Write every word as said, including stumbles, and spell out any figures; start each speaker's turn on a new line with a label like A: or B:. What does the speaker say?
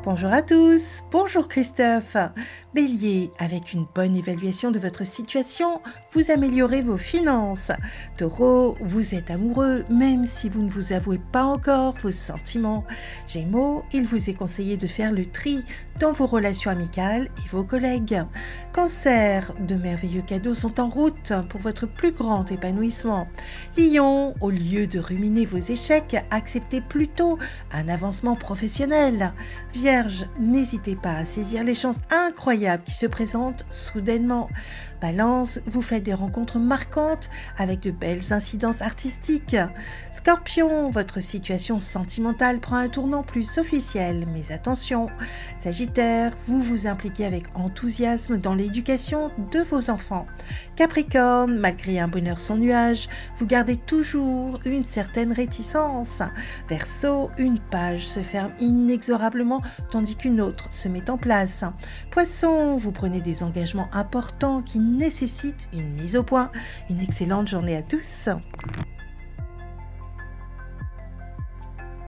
A: Bonjour à tous, bonjour Christophe. Bélier, avec une bonne évaluation de votre situation, vous améliorez vos finances. Taureau, vous êtes amoureux même si vous ne vous avouez pas encore vos sentiments. Gémeaux, il vous est conseillé de faire le tri dans vos relations amicales et vos collègues. Cancer, de merveilleux cadeaux sont en route pour votre plus grand épanouissement. Lion, au lieu de ruminer vos échecs, acceptez plutôt un avancement professionnel. Vierge, n'hésitez pas à saisir les chances incroyables qui se présentent soudainement. Balance, vous faites des rencontres marquantes avec de belles incidences artistiques. Scorpion, votre situation sentimentale prend un tournant plus officiel, mais attention. Sagittaire, vous vous impliquez avec enthousiasme dans l'éducation de vos enfants. Capricorne, malgré un bonheur sans nuage, vous gardez toujours une certaine réticence. Verseau, une page se ferme inexorablement tandis qu'une autre se met en place. Poisson, vous prenez des engagements importants qui nécessitent une mise au point. Une excellente journée à tous.